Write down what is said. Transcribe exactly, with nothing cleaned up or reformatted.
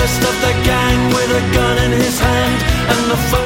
first of the gang with a gun in his hand, and the first